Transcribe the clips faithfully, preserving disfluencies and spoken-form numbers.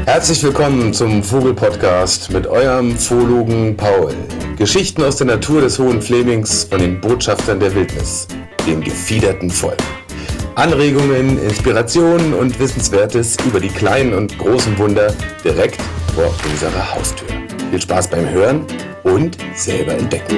Herzlich willkommen zum Vogel-Podcast mit eurem Zoologen Paul. Geschichten aus der Natur des Hohen Flemings von den Botschaftern der Wildnis, dem gefiederten Volk. Anregungen, Inspirationen und Wissenswertes über die kleinen und großen Wunder direkt vor unserer Haustür. Viel Spaß beim Hören und selber entdecken.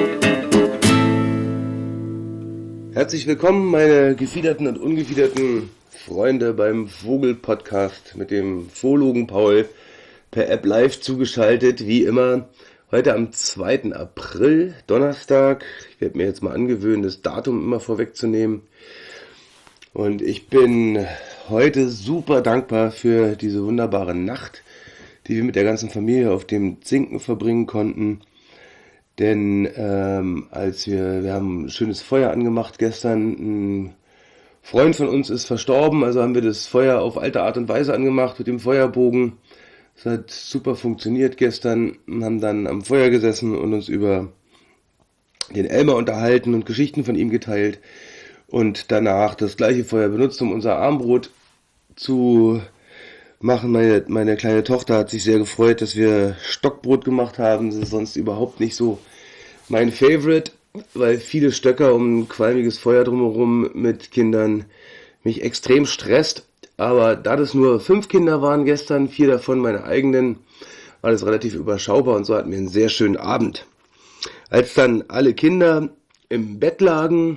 Herzlich willkommen, meine gefiederten und ungefiederten Freunde beim Vogel-Podcast mit dem Zoologen Paul per App live zugeschaltet, wie immer. Heute am zweiten April, Donnerstag. Ich werde mir jetzt mal angewöhnen, das Datum immer vorwegzunehmen. Und ich bin heute super dankbar für diese wunderbare Nacht, die wir mit der ganzen Familie auf dem Zinken verbringen konnten. Denn ähm, als wir, wir haben ein schönes Feuer angemacht gestern, ein Freund von uns ist verstorben, also haben wir das Feuer auf alte Art und Weise angemacht mit dem Feuerbogen. Es hat super funktioniert gestern und haben dann am Feuer gesessen und uns über den Elmar unterhalten und Geschichten von ihm geteilt. Und danach das gleiche Feuer benutzt, um unser Armbrot zu machen. Meine, meine kleine Tochter hat sich sehr gefreut, dass wir Stockbrot gemacht haben. Das ist sonst überhaupt nicht so mein Favorite, weil viele Stöcker um ein qualmiges Feuer drumherum mit Kindern mich extrem stresst. Aber da das nur fünf Kinder waren gestern, vier davon meine eigenen, war das relativ überschaubar und so hatten wir einen sehr schönen Abend. Als dann alle Kinder im Bett lagen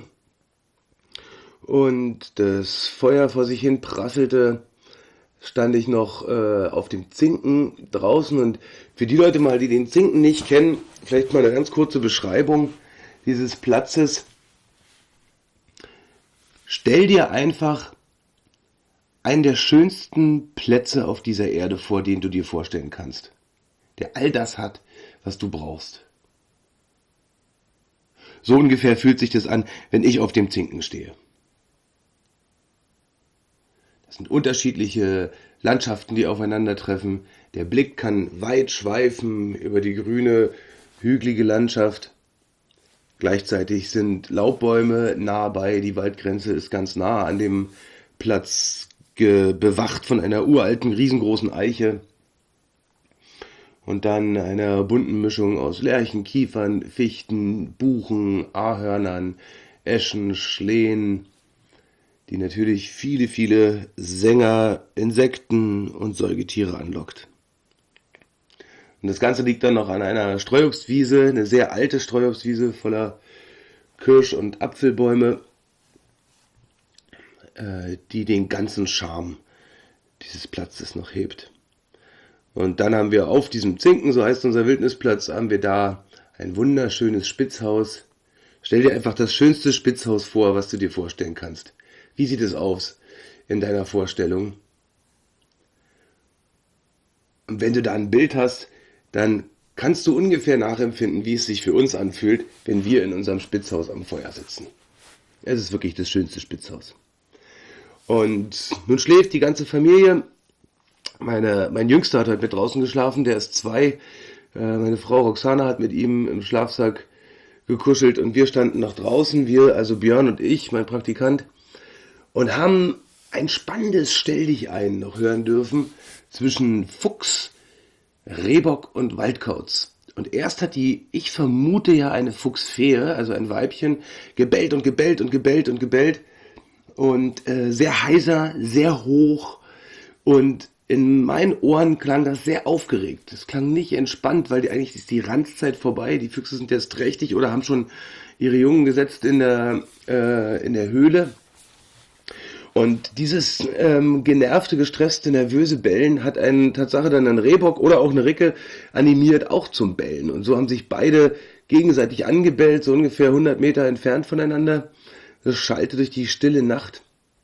und das Feuer vor sich hin prasselte, stand ich noch äh, auf dem Zinken draußen. Und für die Leute mal, die den Zinken nicht kennen, vielleicht mal eine ganz kurze Beschreibung dieses Platzes. Stell dir einfach einen der schönsten Plätze auf dieser Erde vor, den du dir vorstellen kannst, der all das hat, was du brauchst. So ungefähr fühlt sich das an, wenn ich auf dem Zinken stehe. Das sind unterschiedliche Landschaften, die aufeinandertreffen. Der Blick kann weit schweifen über die grüne, hügelige Landschaft. Gleichzeitig sind Laubbäume nah bei, die Waldgrenze ist ganz nah an dem Platz, ge- bewacht von einer uralten, riesengroßen Eiche. Und dann einer bunten Mischung aus Lärchen, Kiefern, Fichten, Buchen, Ahornern, Eschen, Schlehen, die natürlich viele, viele Sänger, Insekten und Säugetiere anlockt. Und das Ganze liegt dann noch an einer Streuobstwiese, eine sehr alte Streuobstwiese voller Kirsch- und Apfelbäume, äh, die den ganzen Charme dieses Platzes noch hebt. Und dann haben wir auf diesem Zinken, so heißt unser Wildnisplatz, haben wir da ein wunderschönes Spitzhaus. Stell dir einfach das schönste Spitzhaus vor, was du dir vorstellen kannst. Wie sieht es aus in deiner Vorstellung? Und wenn du da ein Bild hast, dann kannst du ungefähr nachempfinden, wie es sich für uns anfühlt, wenn wir in unserem Spitzhaus am Feuer sitzen. Es ist wirklich das schönste Spitzhaus. Und nun schläft die ganze Familie. Meine, mein Jüngster hat heute mit draußen geschlafen, der ist zwei. Äh, meine Frau Roxana hat mit ihm im Schlafsack gekuschelt und wir standen noch draußen, wir, also Björn und ich, mein Praktikant, und haben ein spannendes Stell-dich-ein noch hören dürfen zwischen Fuchs, Rehbock und Waldkauz. Und erst hat die, ich vermute ja eine Fuchsfähe, also ein Weibchen, gebellt und gebellt und gebellt und gebellt und äh, sehr heiser, sehr hoch, und in meinen Ohren klang das sehr aufgeregt. Das klang nicht entspannt, weil die, eigentlich ist die Ranzzeit vorbei, die Füchse sind jetzt trächtig oder haben schon ihre Jungen gesetzt in der, äh, in der Höhle. Und dieses ähm, genervte, gestresste, nervöse Bellen hat einen Tatsache dann einen Rehbock oder auch eine Ricke animiert, auch zum Bellen. Und so haben sich beide gegenseitig angebellt, so ungefähr hundert Meter entfernt voneinander. Das schallte durch die stille Nacht.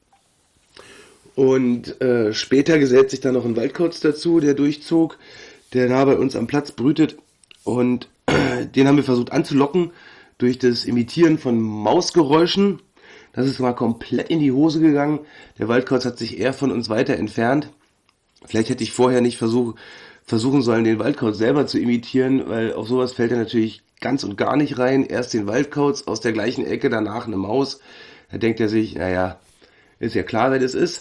Und äh, später gesellt sich dann noch ein Waldkauz dazu, der durchzog, der nah bei uns am Platz brütet. Und äh, den haben wir versucht anzulocken durch das Imitieren von Mausgeräuschen. Das ist mal komplett in die Hose gegangen. Der Waldkauz hat sich eher von uns weiter entfernt. Vielleicht hätte ich vorher nicht versuch, versuchen sollen, den Waldkauz selber zu imitieren, weil auf sowas fällt er natürlich ganz und gar nicht rein. Erst den Waldkauz aus der gleichen Ecke, danach eine Maus. Da denkt er sich, naja, ist ja klar, wer das ist.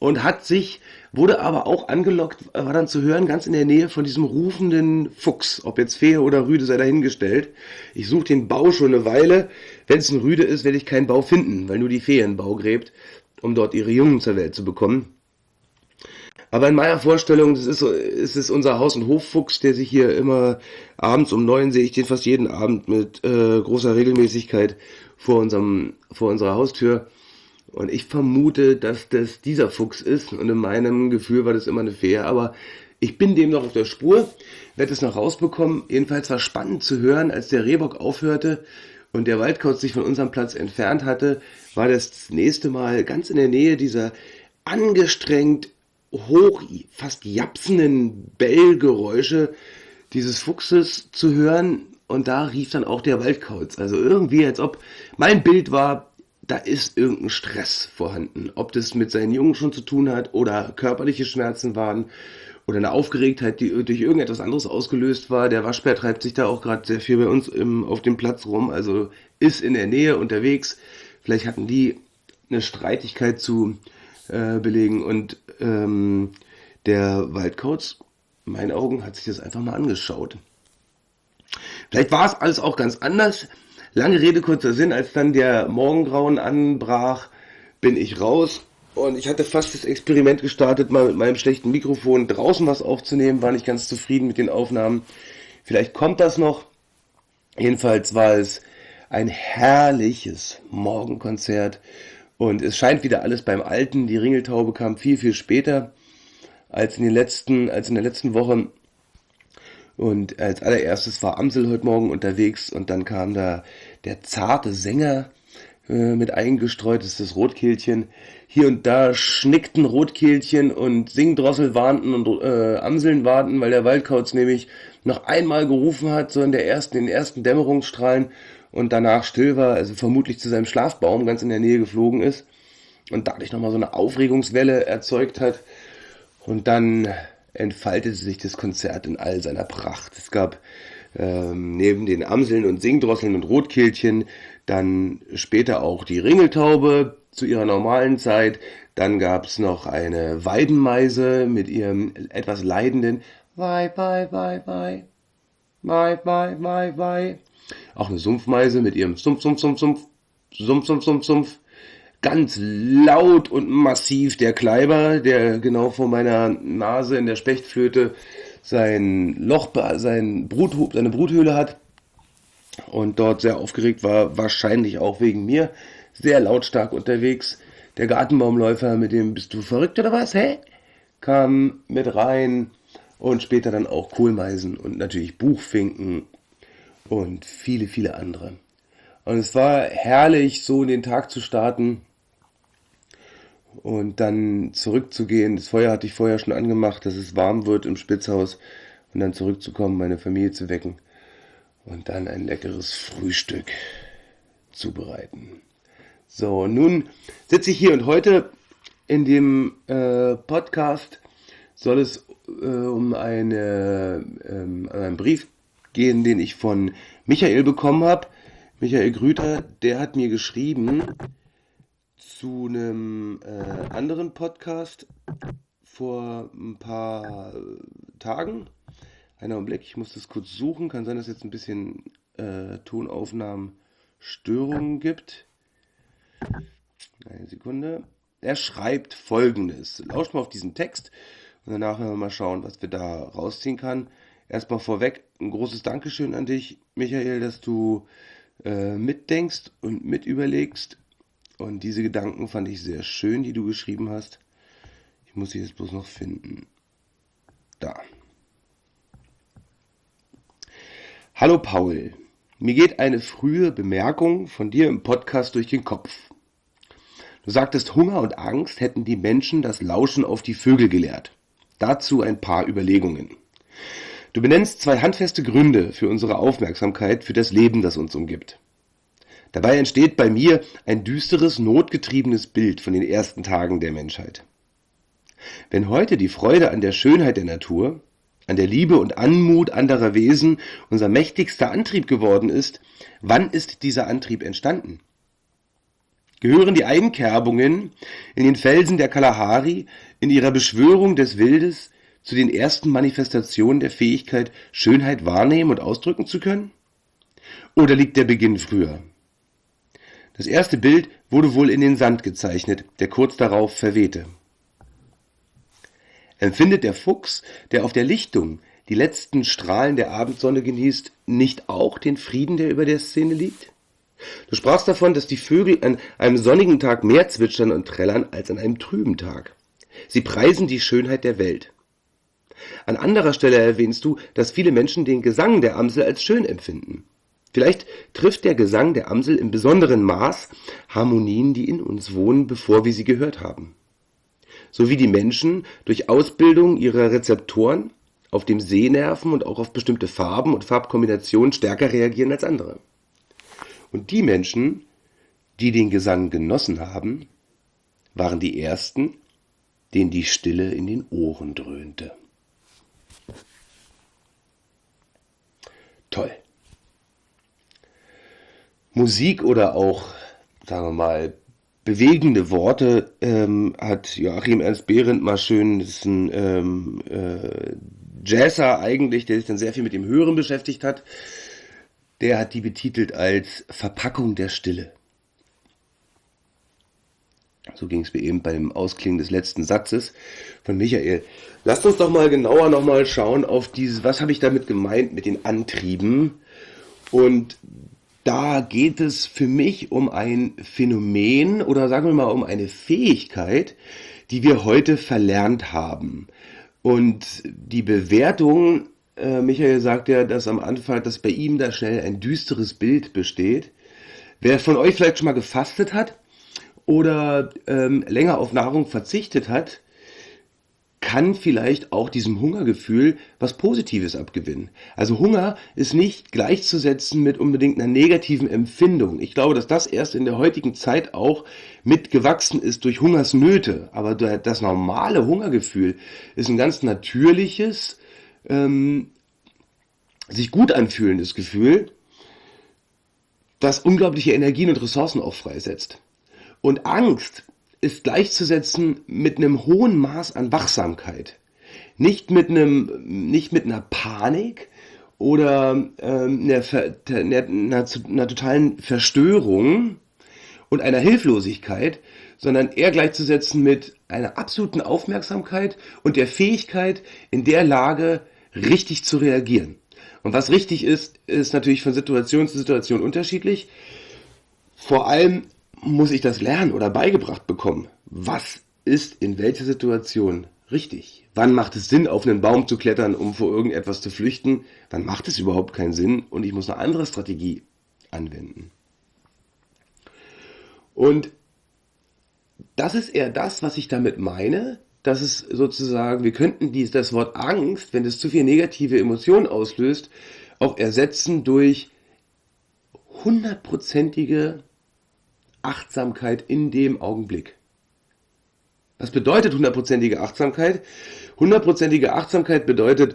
und hat sich, wurde aber auch angelockt, war dann zu hören, ganz in der Nähe von diesem rufenden Fuchs. Ob jetzt Fehe oder Rüde, sei dahingestellt. Ich suche den Bau schon eine Weile. Wenn es ein Rüde ist, werde ich keinen Bau finden, weil nur die Fee einen Bau gräbt, um dort ihre Jungen zur Welt zu bekommen. Aber in meiner Vorstellung, das ist, so- ist es unser Haus- und Hoffuchs, der sich hier immer abends um neun, sehe ich den fast jeden Abend mit äh, großer Regelmäßigkeit vor unserem, vor unserer Haustür. Und ich vermute, dass das dieser Fuchs ist. Und in meinem Gefühl war das immer eine Fee. Aber ich bin dem noch auf der Spur, werde es noch rausbekommen. Jedenfalls war spannend zu hören, als der Rehbock aufhörte und der Waldkauz sich von unserem Platz entfernt hatte, war das nächste Mal ganz in der Nähe dieser angestrengt hoch, fast japsenden Bellgeräusche dieses Fuchses zu hören. Und da rief dann auch der Waldkauz. Also irgendwie, als ob mein Bild war, da ist irgendein Stress vorhanden. Ob das mit seinen Jungen schon zu tun hat oder körperliche Schmerzen waren oder eine Aufgeregtheit, die durch irgendetwas anderes ausgelöst war. Der Waschbär treibt sich da auch gerade sehr viel bei uns im, auf dem Platz rum, also ist in der Nähe unterwegs. Vielleicht hatten die eine Streitigkeit zu äh, belegen und ähm, der Waldkauz, in meinen Augen, hat sich das einfach mal angeschaut. Vielleicht war es alles auch ganz anders. Lange Rede, kurzer Sinn, als dann der Morgengrauen anbrach, bin ich raus und ich hatte fast das Experiment gestartet, mal mit meinem schlechten Mikrofon draußen was aufzunehmen, war nicht ganz zufrieden mit den Aufnahmen. Vielleicht kommt das noch. Jedenfalls war es ein herrliches Morgenkonzert und es scheint wieder alles beim Alten. Die Ringeltaube kam viel, viel später als in den letzten, als in der letzten Woche. Und als allererstes war Amsel heute Morgen unterwegs und dann kam da der zarte Sänger äh, mit eingestreut, das ist das Rotkehlchen. Hier und da schnickten Rotkehlchen und Singdrossel warnten und äh, Amseln warnten, weil der Waldkauz nämlich noch einmal gerufen hat, so in der ersten, in den ersten Dämmerungsstrahlen und danach still war, also vermutlich zu seinem Schlafbaum ganz in der Nähe geflogen ist und dadurch nochmal so eine Aufregungswelle erzeugt hat. Und dann entfaltete sich das Konzert in all seiner Pracht. Es gab ähm, neben den Amseln und Singdrosseln und Rotkehlchen dann später auch die Ringeltaube zu ihrer normalen Zeit. Dann gab es noch eine Weidenmeise mit ihrem etwas leidenden Wei, wei, wei, wei, wei, wei, wei, wei. Auch eine Sumpfmeise mit ihrem Sumpf, Sumpf, Sumpf, Sumpf, Sumpf, Sumpf, Sumpf, Sumpf. Ganz laut und massiv der Kleiber, der genau vor meiner Nase in der Spechtflöte sein Loch, sein Brut, seine Bruthöhle hat und dort sehr aufgeregt war, wahrscheinlich auch wegen mir, sehr lautstark unterwegs. Der Gartenbaumläufer mit dem "Bist du verrückt oder was, hä?" kam mit rein und später dann auch Kohlmeisen und natürlich Buchfinken und viele, viele andere. Und es war herrlich, so in den Tag zu starten und dann zurückzugehen. Das Feuer hatte ich vorher schon angemacht, dass es warm wird im Spitzhaus und dann zurückzukommen, meine Familie zu wecken und dann ein leckeres Frühstück zubereiten. So, nun sitze ich hier und heute in dem äh, Podcast soll es äh, um eine, ähm, einen Brief gehen, den ich von Michael bekommen habe. Michael Grüter, der hat mir geschrieben zu einem äh, anderen Podcast vor ein paar Tagen. Einen Augenblick, ich muss das kurz suchen. Kann sein, dass es jetzt ein bisschen äh, Tonaufnahmenstörungen gibt. Eine Sekunde. Er schreibt Folgendes. Lauscht mal auf diesen Text und danach werden wir mal schauen, was wir da rausziehen kann. Erstmal vorweg ein großes Dankeschön an dich, Michael, dass du äh, mitdenkst und mitüberlegst. Und diese Gedanken fand ich sehr schön, die du geschrieben hast. Ich muss sie jetzt bloß noch finden. Da. Hallo Paul, mir geht eine frühe Bemerkung von dir im Podcast durch den Kopf. Du sagtest, Hunger und Angst hätten die Menschen das Lauschen auf die Vögel gelehrt. Dazu ein paar Überlegungen. Du benennst zwei handfeste Gründe für unsere Aufmerksamkeit für das Leben, das uns umgibt. Dabei entsteht bei mir ein düsteres, notgetriebenes Bild von den ersten Tagen der Menschheit. Wenn heute die Freude an der Schönheit der Natur, an der Liebe und Anmut anderer Wesen unser mächtigster Antrieb geworden ist, wann ist dieser Antrieb entstanden? Gehören die Einkerbungen in den Felsen der Kalahari in ihrer Beschwörung des Wildes zu den ersten Manifestationen der Fähigkeit, Schönheit wahrnehmen und ausdrücken zu können? Oder liegt der Beginn früher? Das erste Bild wurde wohl in den Sand gezeichnet, der kurz darauf verwehte. Empfindet der Fuchs, der auf der Lichtung die letzten Strahlen der Abendsonne genießt, nicht auch den Frieden, der über der Szene liegt? Du sprachst davon, dass die Vögel an einem sonnigen Tag mehr zwitschern und trällern als an einem trüben Tag. Sie preisen die Schönheit der Welt. An anderer Stelle erwähnst du, dass viele Menschen den Gesang der Amsel als schön empfinden. Vielleicht trifft der Gesang der Amsel im besonderen Maß Harmonien, die in uns wohnen, bevor wir sie gehört haben. So wie die Menschen durch Ausbildung ihrer Rezeptoren auf dem Sehnerven und auch auf bestimmte Farben und Farbkombinationen stärker reagieren als andere. Und die Menschen, die den Gesang genossen haben, waren die ersten, denen die Stille in den Ohren dröhnte. Toll. Musik oder auch, sagen wir mal, bewegende Worte ähm, hat Joachim Ernst Behrendt mal schön, das ist ein ähm, äh, Jazzer eigentlich, der sich dann sehr viel mit dem Hören beschäftigt hat. Der hat die betitelt als Verpackung der Stille. So ging es mir eben beim Ausklingen des letzten Satzes von Michael. Lasst uns doch mal genauer nochmal schauen auf dieses, was habe ich damit gemeint mit den Antrieben. Und da geht es für mich um ein Phänomen oder sagen wir mal um eine Fähigkeit, die wir heute verlernt haben. Und die Bewertung, äh, Michael sagt ja, dass am Anfang, dass bei ihm da schnell ein düsteres Bild besteht. Wer von euch vielleicht schon mal gefastet hat oder ähm, länger auf Nahrung verzichtet hat, kann vielleicht auch diesem Hungergefühl was Positives abgewinnen. Also Hunger ist nicht gleichzusetzen mit unbedingt einer negativen Empfindung. Ich glaube, dass das erst in der heutigen Zeit auch mitgewachsen ist durch Hungersnöte. Aber das normale Hungergefühl ist ein ganz natürliches, ähm, sich gut anfühlendes Gefühl, das unglaubliche Energien und Ressourcen auch freisetzt. Und Angst ist gleichzusetzen mit einem hohen Maß an Wachsamkeit. Nicht mit einem, nicht mit einer Panik oder ähm, einer, einer, einer, einer totalen Verstörung und einer Hilflosigkeit, sondern eher gleichzusetzen mit einer absoluten Aufmerksamkeit und der Fähigkeit, in der Lage richtig zu reagieren. Und was richtig ist, ist natürlich von Situation zu Situation unterschiedlich. Vor allem muss ich das lernen oder beigebracht bekommen. Was ist in welcher Situation richtig? Wann macht es Sinn, auf einen Baum zu klettern, um vor irgendetwas zu flüchten? Wann macht es überhaupt keinen Sinn und ich muss eine andere Strategie anwenden? Und das ist eher das, was ich damit meine, dass es sozusagen, wir könnten dies, das Wort Angst, wenn es zu viel negative Emotionen auslöst, auch ersetzen durch hundertprozentige Achtsamkeit in dem Augenblick. Was bedeutet hundertprozentige Achtsamkeit? Hundertprozentige Achtsamkeit bedeutet,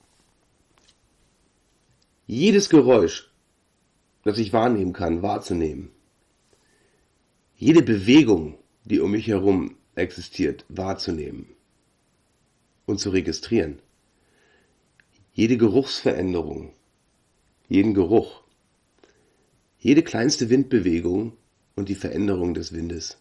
jedes Geräusch, das ich wahrnehmen kann, wahrzunehmen. Jede Bewegung, die um mich herum existiert, wahrzunehmen und zu registrieren. Jede Geruchsveränderung, jeden Geruch, jede kleinste Windbewegung und die Veränderung des Windes.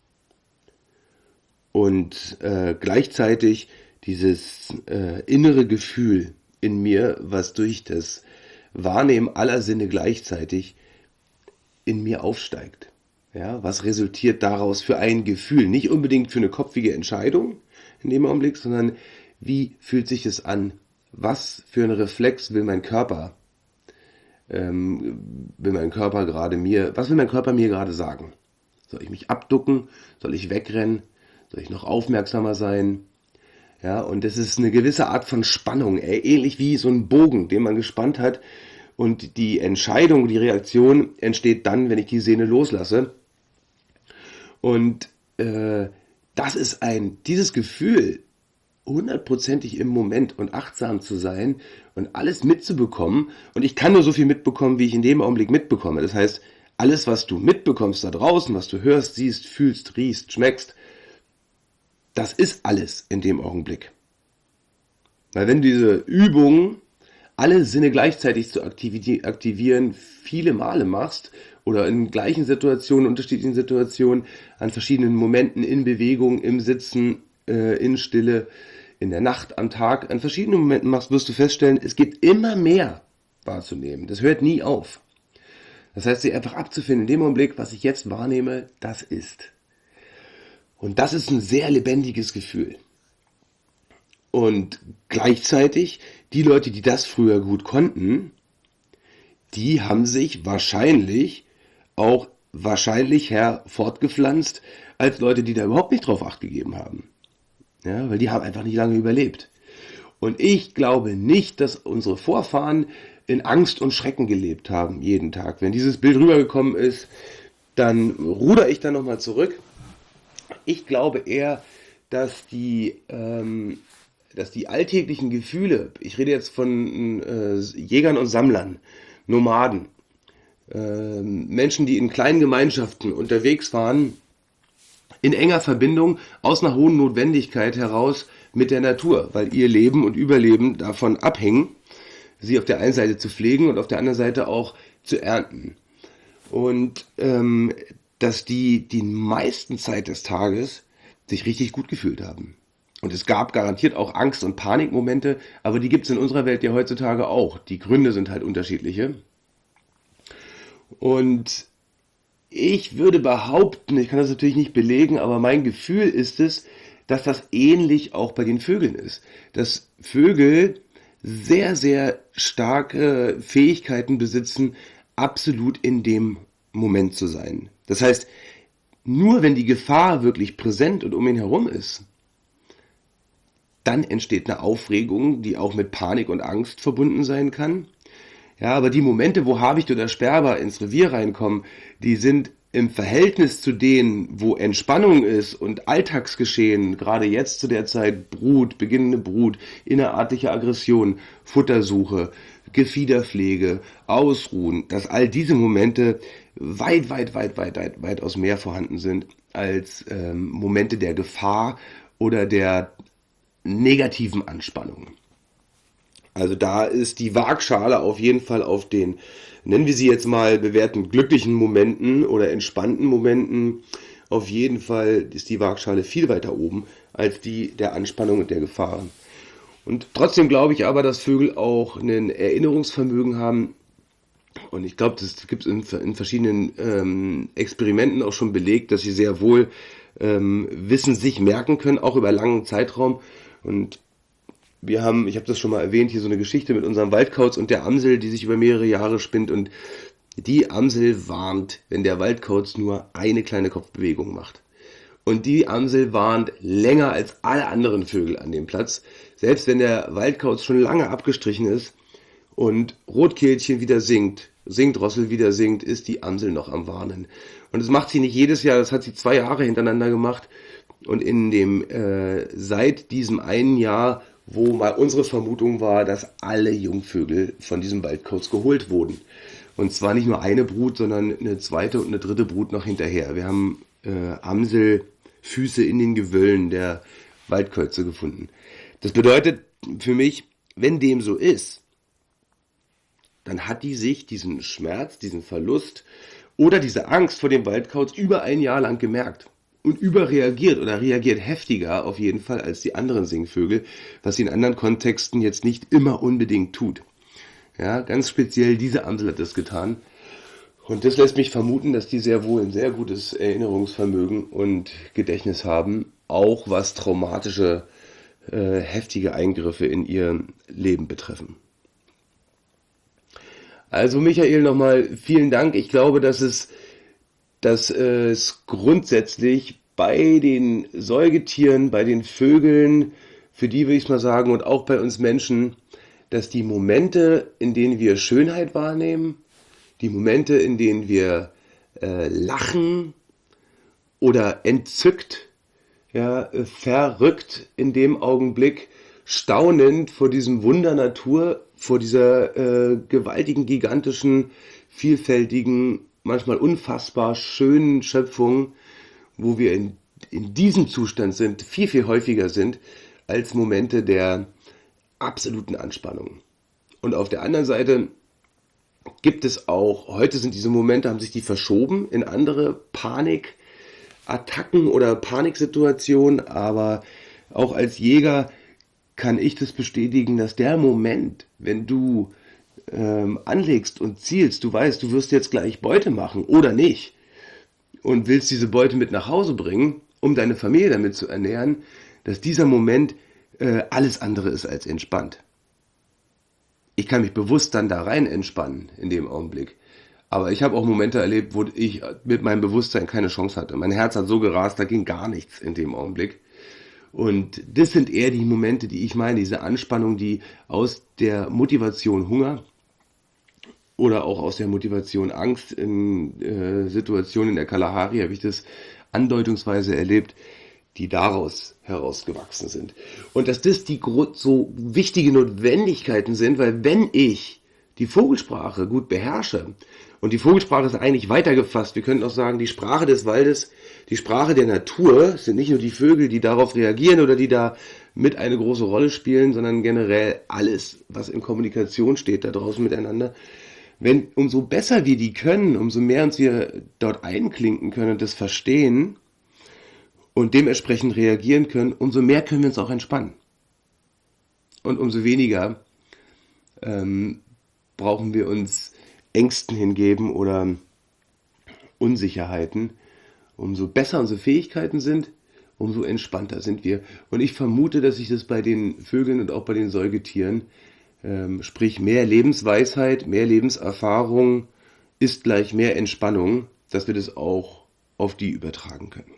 Und äh, gleichzeitig dieses äh, innere Gefühl in mir, was durch das Wahrnehmen aller Sinne gleichzeitig in mir aufsteigt. Ja, was resultiert daraus für ein Gefühl? Nicht unbedingt für eine kopfige Entscheidung in dem Augenblick, sondern wie fühlt sich es an? Was für ein Reflex will mein Körper Ähm, will mein Körper gerade mir, was will mein Körper mir gerade sagen? Soll ich mich abducken? Soll ich wegrennen? Soll ich noch aufmerksamer sein? Ja, und das ist eine gewisse Art von Spannung, ey, ähnlich wie so ein Bogen, den man gespannt hat. Und die Entscheidung, die Reaktion entsteht dann, wenn ich die Sehne loslasse. Und äh, das ist ein, dieses Gefühl, hundertprozentig im Moment und achtsam zu sein und alles mitzubekommen. Und ich kann nur so viel mitbekommen, wie ich in dem Augenblick mitbekomme. Das heißt, alles, was du mitbekommst da draußen, was du hörst, siehst, fühlst, riechst, schmeckst, das ist alles in dem Augenblick. Weil wenn du diese Übung, alle Sinne gleichzeitig zu aktivieren, viele Male machst oder in gleichen Situationen, unterschiedlichen Situationen, an verschiedenen Momenten, in Bewegung, im Sitzen, äh, in Stille, in der Nacht, am Tag, an verschiedenen Momenten machst, wirst du feststellen, es gibt immer mehr wahrzunehmen. Das hört nie auf. Das heißt, sich einfach abzufinden, in dem Augenblick, was ich jetzt wahrnehme, das ist. Und das ist ein sehr lebendiges Gefühl. Und gleichzeitig, die Leute, die das früher gut konnten, die haben sich wahrscheinlich auch wahrscheinlicher fortgepflanzt als Leute, die da überhaupt nicht drauf Acht gegeben haben. Ja, weil die haben einfach nicht lange überlebt. Und ich glaube nicht, dass unsere Vorfahren in Angst und Schrecken gelebt haben, jeden Tag. Wenn dieses Bild rübergekommen ist, dann ruder ich da nochmal zurück. Ich glaube eher, dass die, ähm, dass die alltäglichen Gefühle, ich rede jetzt von äh, Jägern und Sammlern, Nomaden, äh, Menschen, die in kleinen Gemeinschaften unterwegs waren, in enger Verbindung aus einer hohen Notwendigkeit heraus mit der Natur, weil ihr Leben und Überleben davon abhängen, sie auf der einen Seite zu pflegen und auf der anderen Seite auch zu ernten. Und ähm, dass die die meisten Zeit des Tages sich richtig gut gefühlt haben. Und es gab garantiert auch Angst- und Panikmomente, aber die gibt es in unserer Welt ja heutzutage auch. Die Gründe sind halt unterschiedliche. Und ich würde behaupten, ich kann das natürlich nicht belegen, aber mein Gefühl ist es, dass das ähnlich auch bei den Vögeln ist. Dass Vögel sehr, sehr starke Fähigkeiten besitzen, absolut in dem Moment zu sein. Das heißt, nur wenn die Gefahr wirklich präsent und um ihn herum ist, dann entsteht eine Aufregung, die auch mit Panik und Angst verbunden sein kann. Ja, aber die Momente, wo Habicht oder Sperber ins Revier reinkommen, die sind im Verhältnis zu denen, wo Entspannung ist und Alltagsgeschehen, gerade jetzt zu der Zeit Brut, beginnende Brut, innerartliche Aggression, Futtersuche, Gefiederpflege, Ausruhen, dass all diese Momente weit, weit, weit, weit, weit, weitaus mehr vorhanden sind als ähm, Momente der Gefahr oder der negativen Anspannung. Also da ist die Waagschale auf jeden Fall auf den, nennen wir sie jetzt mal, bewährten glücklichen Momenten oder entspannten Momenten, auf jeden Fall ist die Waagschale viel weiter oben als die der Anspannung und der Gefahr. Und trotzdem glaube ich aber, dass Vögel auch ein Erinnerungsvermögen haben. Und ich glaube, das gibt es in, in verschiedenen ähm, Experimenten auch schon belegt, dass sie sehr wohl ähm, Wissen sich merken können, auch über langen Zeitraum. Und wir haben, ich habe das schon mal erwähnt, hier so eine Geschichte mit unserem Waldkauz und der Amsel, die sich über mehrere Jahre spinnt. Und die Amsel warnt, wenn der Waldkauz nur eine kleine Kopfbewegung macht. Und die Amsel warnt länger als alle anderen Vögel an dem Platz. Selbst wenn der Waldkauz schon lange abgestrichen ist und Rotkehlchen wieder singt, Singdrossel wieder singt, ist die Amsel noch am Warnen. Und das macht sie nicht jedes Jahr, das hat sie zwei Jahre hintereinander gemacht. Und in dem äh, seit diesem einen Jahr, wo mal unsere Vermutung war, dass alle Jungvögel von diesem Waldkauz geholt wurden. Und zwar nicht nur eine Brut, sondern eine zweite und eine dritte Brut noch hinterher. Wir haben äh, Amselfüße in den Gewöllen der Waldkäuze gefunden. Das bedeutet für mich, wenn dem so ist, dann hat die sich diesen Schmerz, diesen Verlust oder diese Angst vor dem Waldkauz über ein Jahr lang gemerkt. Und überreagiert oder reagiert heftiger auf jeden Fall als die anderen Singvögel, was sie in anderen Kontexten jetzt nicht immer unbedingt tut. Ja, ganz speziell diese Amsel hat das getan. Und das lässt mich vermuten, dass die sehr wohl ein sehr gutes Erinnerungsvermögen und Gedächtnis haben, auch was traumatische, äh, heftige Eingriffe in ihr Leben betreffen. Also Michael, nochmal vielen Dank. Ich glaube, dass es dass es grundsätzlich bei den Säugetieren, bei den Vögeln, für die will ich mal sagen, und auch bei uns Menschen, dass die Momente, in denen wir Schönheit wahrnehmen, die Momente, in denen wir äh, lachen oder entzückt, ja, verrückt in dem Augenblick, staunend vor diesem Wunder Natur, vor dieser äh, gewaltigen, gigantischen, vielfältigen manchmal unfassbar schönen Schöpfungen, wo wir in, in diesem Zustand sind, viel, viel häufiger sind als Momente der absoluten Anspannung. Und auf der anderen Seite gibt es auch, heute sind diese Momente, haben sich die verschoben in andere Panikattacken oder Paniksituationen, aber auch als Jäger kann ich das bestätigen, dass der Moment, wenn du ähm, anlegst und zielst, du weißt, du wirst jetzt gleich Beute machen oder nicht und willst diese Beute mit nach Hause bringen, um deine Familie damit zu ernähren, dass dieser Moment äh, alles andere ist als entspannt. Ich kann mich bewusst dann da rein entspannen in dem Augenblick. Aber ich habe auch Momente erlebt, wo ich mit meinem Bewusstsein keine Chance hatte. Mein Herz hat so gerast, da ging gar nichts in dem Augenblick. Und das sind eher die Momente, die ich meine, diese Anspannung, die aus der Motivation Hunger oder auch aus der Motivation Angst in äh, Situationen in der Kalahari, habe ich das andeutungsweise erlebt, die daraus herausgewachsen sind. Und dass das die so wichtige Notwendigkeiten sind, weil wenn ich die Vogelsprache gut beherrsche, und die Vogelsprache ist eigentlich weitergefasst, wir könnten auch sagen, die Sprache des Waldes, die Sprache der Natur, sind nicht nur die Vögel, die darauf reagieren oder die da mit eine große Rolle spielen, sondern generell alles, was in Kommunikation steht da draußen miteinander. Wenn, umso besser wir die können, umso mehr uns wir dort einklinken können und das verstehen, und dementsprechend reagieren können, umso mehr können wir uns auch entspannen. Und umso weniger ähm, brauchen wir uns Ängsten hingeben oder Unsicherheiten. Umso besser unsere Fähigkeiten sind, umso entspannter sind wir. Und ich vermute, dass sich das bei den Vögeln und auch bei den Säugetieren, ähm, sprich mehr Lebensweisheit, mehr Lebenserfahrung ist gleich mehr Entspannung, dass wir das auch auf die übertragen können.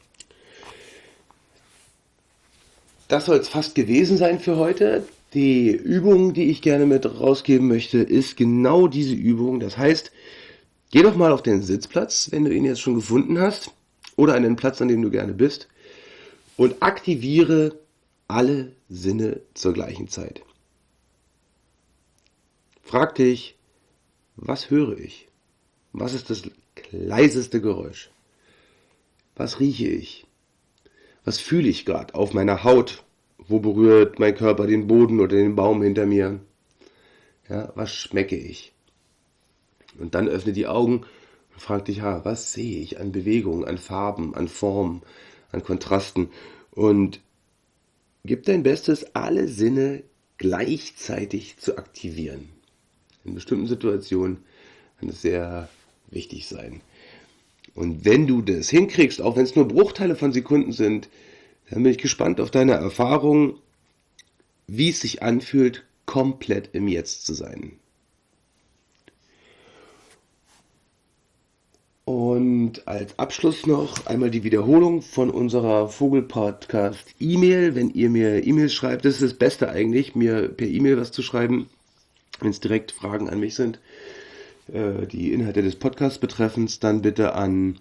Das soll es fast gewesen sein für heute. Die Übung, die ich gerne mit rausgeben möchte, ist genau diese Übung. Das heißt, geh doch mal auf den Sitzplatz, wenn du ihn jetzt schon gefunden hast, oder an den Platz, an dem du gerne bist, und aktiviere alle Sinne zur gleichen Zeit. Frag dich, was höre ich? Was ist das leiseste Geräusch? Was rieche ich? Was fühle ich gerade auf meiner Haut? Wo berührt mein Körper den Boden oder den Baum hinter mir? Ja, was schmecke ich? Und dann öffne die Augen und frag dich, ha, was sehe ich an Bewegungen, an Farben, an Formen, an Kontrasten? Und gib dein Bestes, alle Sinne gleichzeitig zu aktivieren. In bestimmten Situationen kann es sehr wichtig sein. Und wenn du das hinkriegst, auch wenn es nur Bruchteile von Sekunden sind, dann bin ich gespannt auf deine Erfahrung, wie es sich anfühlt, komplett im Jetzt zu sein. Und als Abschluss noch einmal die Wiederholung von unserer Vogel-Podcast-E-Mail. Wenn ihr mir E-Mails schreibt, das ist das Beste eigentlich, mir per E-Mail was zu schreiben, wenn es direkt Fragen an mich sind, die Inhalte des Podcasts betreffend, dann bitte an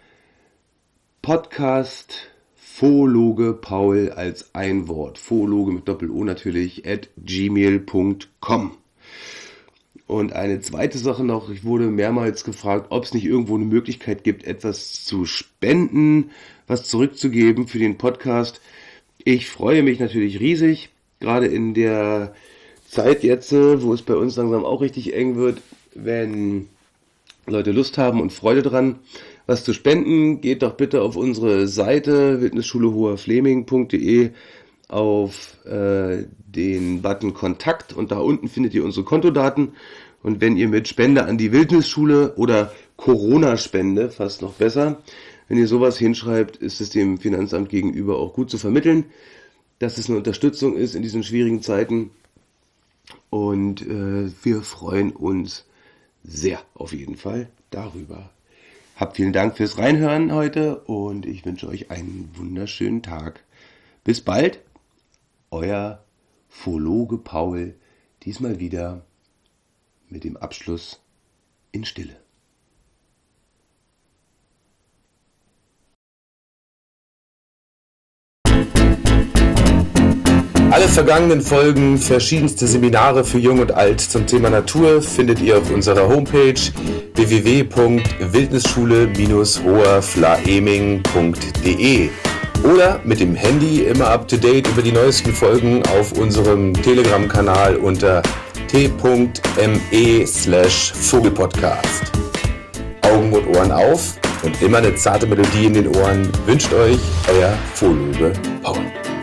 Podcast Phologe Paul als ein Wort, Phologe mit Doppel-O natürlich, at gmail punkt com. Und eine zweite Sache noch, ich wurde mehrmals gefragt, ob es nicht irgendwo eine Möglichkeit gibt, etwas zu spenden, was zurückzugeben für den Podcast. Ich freue mich natürlich riesig, gerade in der Zeit jetzt, wo es bei uns langsam auch richtig eng wird, wenn Leute Lust haben und Freude dran, was zu spenden, geht doch bitte auf unsere Seite wildnisschule hoherfleming punkt de auf äh, den Button Kontakt und da unten findet ihr unsere Kontodaten. Und wenn ihr mit Spende an die Wildnisschule oder Corona-Spende, fast noch besser, wenn ihr sowas hinschreibt, ist es dem Finanzamt gegenüber auch gut zu vermitteln, dass es eine Unterstützung ist in diesen schwierigen Zeiten. Und äh, wir freuen uns sehr auf jeden Fall darüber. Habt vielen Dank fürs Reinhören heute und ich wünsche euch einen wunderschönen Tag. Bis bald, euer Phologe Paul, diesmal wieder mit dem Abschluss in Stille. Alle vergangenen Folgen, verschiedenste Seminare für Jung und Alt zum Thema Natur findet ihr auf unserer Homepage w w w punkt wildnisschule Bindestrich hoherflaeming punkt de oder mit dem Handy immer up to date über die neuesten Folgen auf unserem Telegram-Kanal unter t.me slash Vogelpodcast. Augen und Ohren auf und immer eine zarte Melodie in den Ohren wünscht euch euer Vologe Paul.